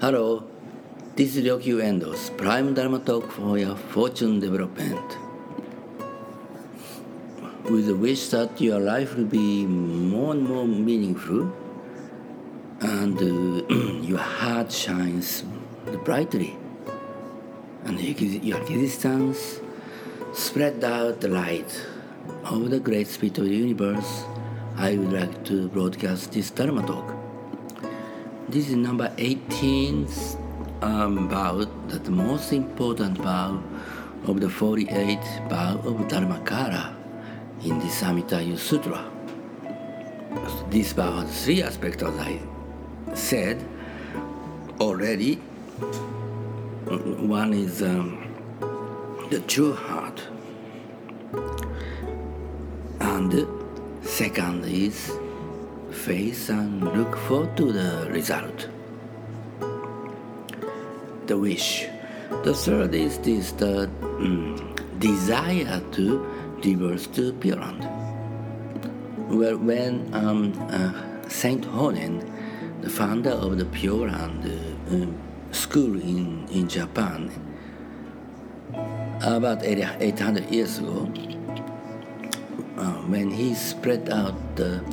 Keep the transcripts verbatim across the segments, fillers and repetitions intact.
Hello, this is Ryokyu Endo's Prime Dharma Talk for your fortune development. With the wish that your life will be more and more meaningful and uh, your heart shines brightly and your existence spread out the light of the great spirit of the universe, I would like to broadcast this Dharma Talk. This is number eighteen um, vow, that the most important vow of the forty-eight vow of Dharmakara in the Samhita Sutra. This vow has three aspects, as I said already. One is um, the true heart, and the second is faith and look forward to the result. The wish. The third is this the um, desire to reverse to Pure Land. Well, when um, uh, Saint Honen, the founder of the Pure Land uh, um, school in, in Japan, about eight hundred years ago, uh, when he spread out the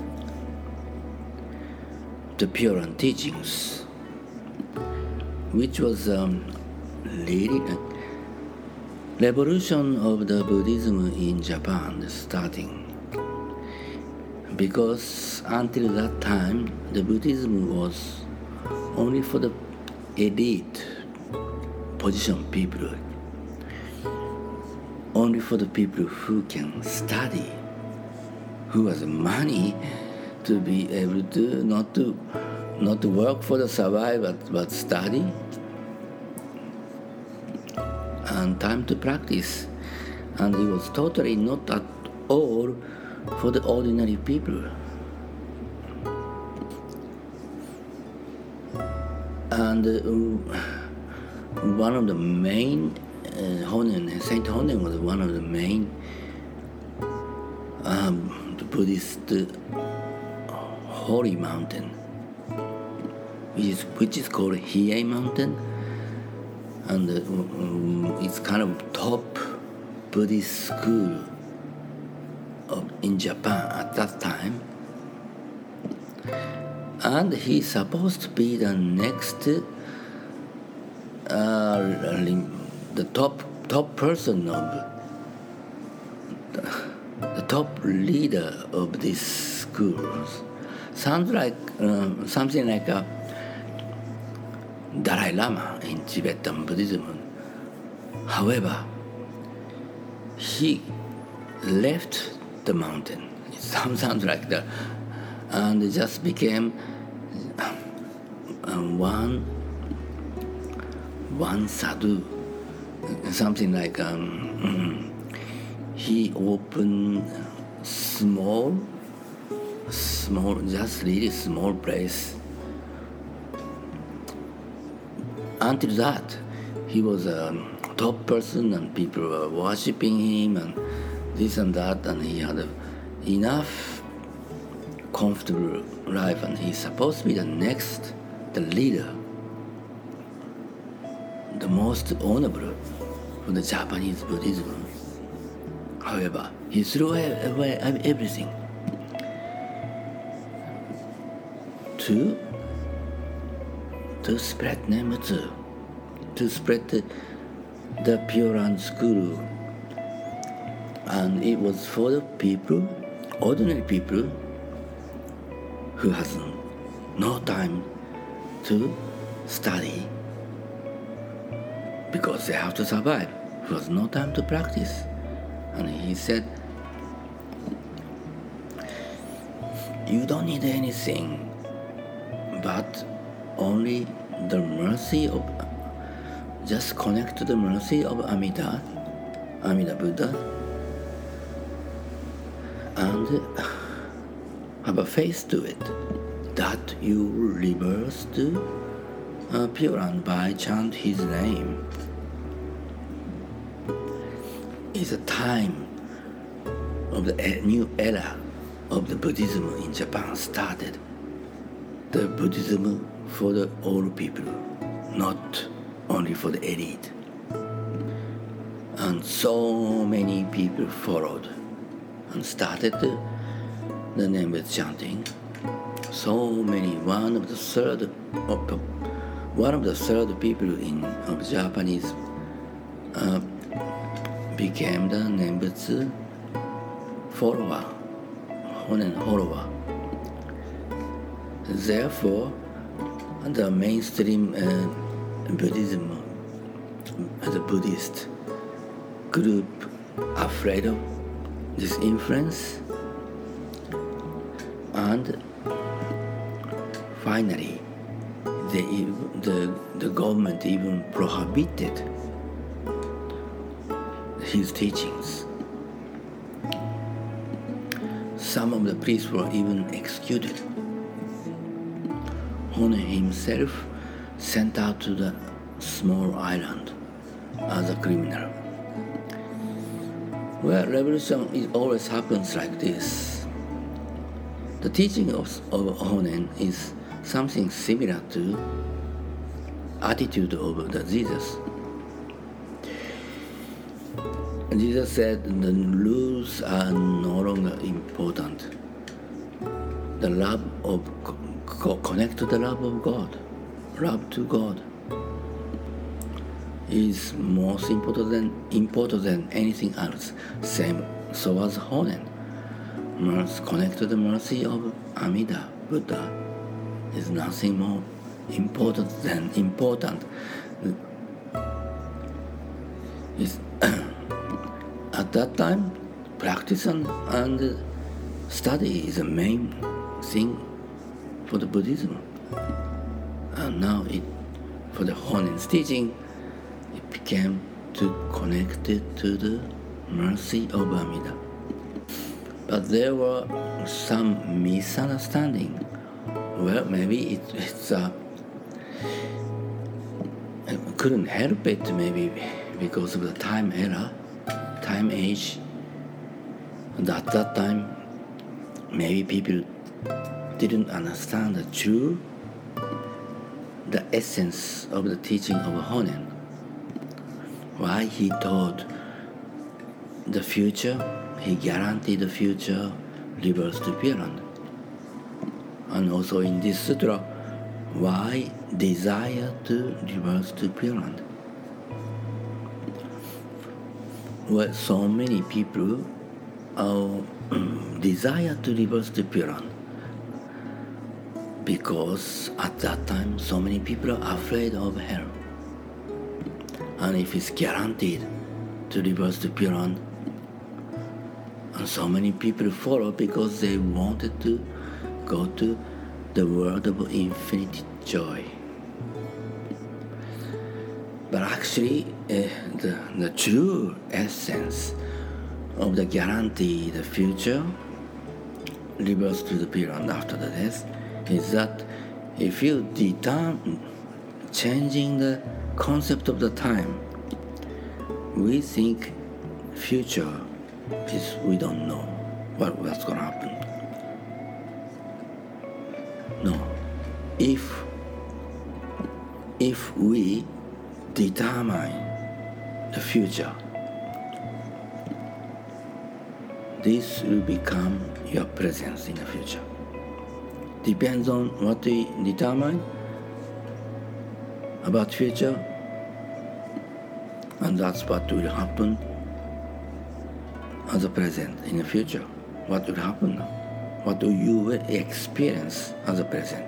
the Pure Land teachings, which was um, really a revolution of the Buddhism in Japan starting. Because until that time, the Buddhism was only for the elite position people, only for the people who can study, who has money to be able to not to not to work for the survival, but, but study and time to practice. And it was totally not at all for the ordinary people. And uh, one of the main uh, Honen, Saint Honen was one of the main um, Buddhist uh, holy mountain, which is, which is called Hiei Mountain, and uh, um, it's kind of top Buddhist school of, in Japan at that time. And he's supposed to be the next, uh, the top top person of the, the top leader of these schools. Sounds like uh, something like a Dalai Lama in Tibetan Buddhism. However, he left the mountain. It sounds like that, and just became uh, one one sadhu, something like um, he opened small. Small, just really small place. Until that, he was a top person and people were worshipping him and this and that, and he had a, enough comfortable life, and he's supposed to be the next, the leader, the most honorable for the Japanese Buddhism. However, he threw away everything to to spread Nemutsu, to spread the, the Pure Land school. And it was for the people, ordinary people, who has no time to study because they have to survive, who has no time to practice. And he said, you don't need anything but only the mercy of, just connect to the mercy of Amida, Amida Buddha, and have a faith to it, that you reverse to uh, Pure Land by chant his name. It's a time of the new era of the Buddhism in Japan started. The Buddhism for the all people. not only for the elite. And so many people followed and started the, the Nembutsu chanting. So many, one of the third, of, one of the third people in of Japanese uh, became the Nembutsu follower, Honen follower. Therefore, the mainstream uh, Buddhism, uh, the Buddhist group, afraid of this influence, and finally, the, the, the government even prohibited his teachings. Some of the priests were even executed. Honen himself sent out to the small island as a criminal. Well, revolution it always happens like this. The teaching of, of Honen is something similar to attitude of the Jesus. Jesus said the rules are no longer important. The love of co- connect to the love of God, love to God, is most important than important than anything else. Same so as Honen. Mercy, connect to the mercy of Amida Buddha is nothing more important than important. It's at that time, practice and, and study is the main thing for the Buddhism. And now it, for the Honen's teaching, it became to connect it to the mercy of Amida. But there were some misunderstanding. Well, maybe it, it's uh, I couldn't help it, maybe because of the time era, time age. And at that time, maybe people didn't understand the true, the essence of the teaching of Honen. Why he taught the future, he guaranteed the future rebirth to Pure Land. And also in this sutra, why desire to rebirth to Pure Land? Well, so many people uh, desire to rebirth to Pure Land because at that time so many people are afraid of hell. And if it's guaranteed to rebirth to Pure Land, and so many people follow because they wanted to go to the world of infinite joy. But actually, uh, the, the true essence of the guarantee, the future, rebirth to the Pure Land after the death, is that if you determine changing the concept of the time, we think future is we don't know what, what's going to happen. No. If if we determine the future, this will become your presence in the future. Depends on what we determine about future, and that's what will happen as a present in the future. What will happen now? What do you experience as a present?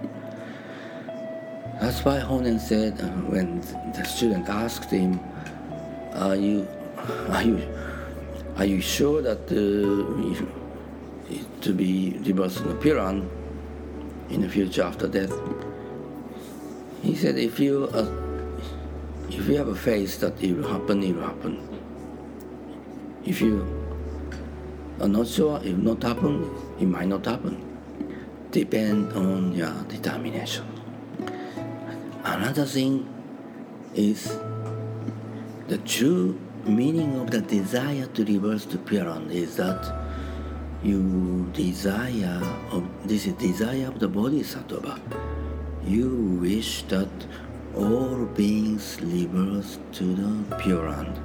That's why Honen said uh, when the student asked him, "Are you, are you, are you sure that uh, to be rebirth in the Pure Land in the future after death?" He said, "If you, uh, if you have a faith that it will happen, it will happen. If you are not sure, it will not happen, it might not happen. Depend on your determination." Another thing is the true meaning of the desire to rebirth to Pure Land is that you desire, of, this is desire of the Bodhisattva. You wish that all beings reverse to the Pure Land.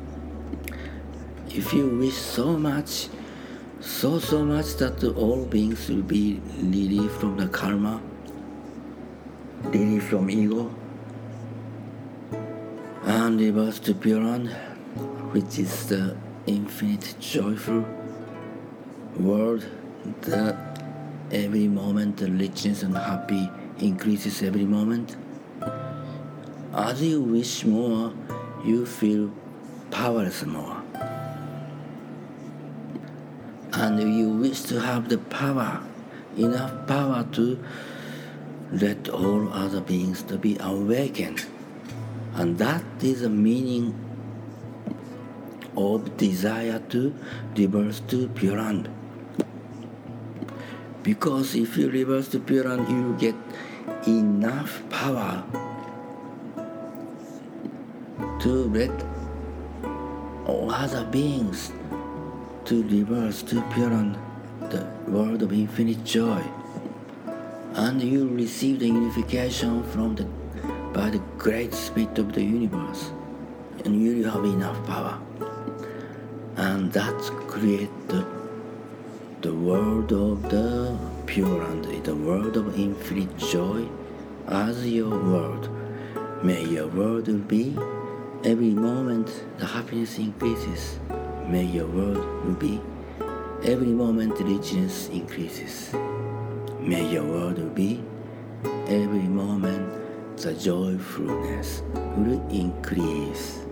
If you wish so much, so so much that all beings will be relieved from the karma, relieved from ego, and reverse to Pure Land, which is the infinite joyful world that every moment the richness and happy increases every moment. As you wish more, you feel powerless more. And you wish to have the power, enough power to let all other beings to be awakened. And that is the meaning of desire to reverse to Pure Land. Because if you reverse to Pure Land, you get enough power to let all other beings to reverse to Pure Land, the world of infinite joy. And you receive the unification from the by the great spirit of the universe, and you have enough power. And that creates the, the world of the Pure Land, the world of infinite joy as your world. May your world be every moment the happiness increases. May your world will be every moment the richness increases. May your world will be every moment the joyfulness will increase.